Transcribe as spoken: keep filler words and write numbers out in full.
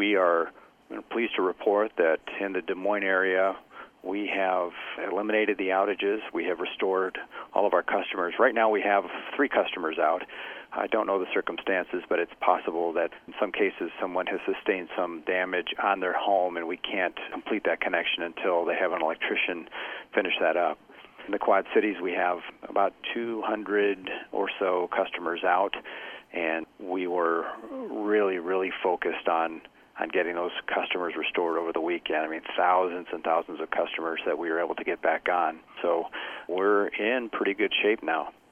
we are pleased to report that in the Des Moines area, we have eliminated the outages. We have restored all of our customers. Right now we have three customers out. I don't know the circumstances, but it's possible that in some cases someone has sustained some damage on their home and we can't complete that connection until they have an electrician finish that up. In the Quad Cities, we have about two hundred or so customers out, and we were really, really focused on on getting those customers restored over the weekend. I mean, thousands and thousands of customers that we were able to get back on. So we're in pretty good shape now.